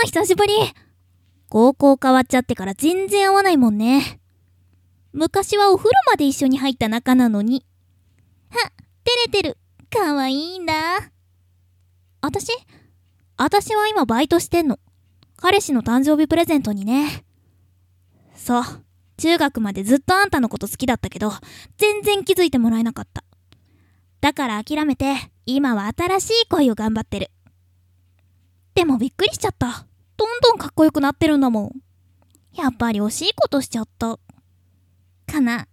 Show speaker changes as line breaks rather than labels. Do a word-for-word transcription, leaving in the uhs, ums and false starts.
久しぶり。高校変わっちゃってから全然会わないもんね。昔はお風呂まで一緒に入った仲なのに。は、照れてる。かわいいんだ。私私は今バイトしてんの。彼氏の誕生日プレゼントにね。そう。中学までずっとあんたのこと好きだったけど、全然気づいてもらえなかった。だから諦めて、今は新しい恋を頑張ってる。でもびっくりしちゃった。どんどんかっこよくなってるんだもん。やっぱり惜しいことしちゃった。かな。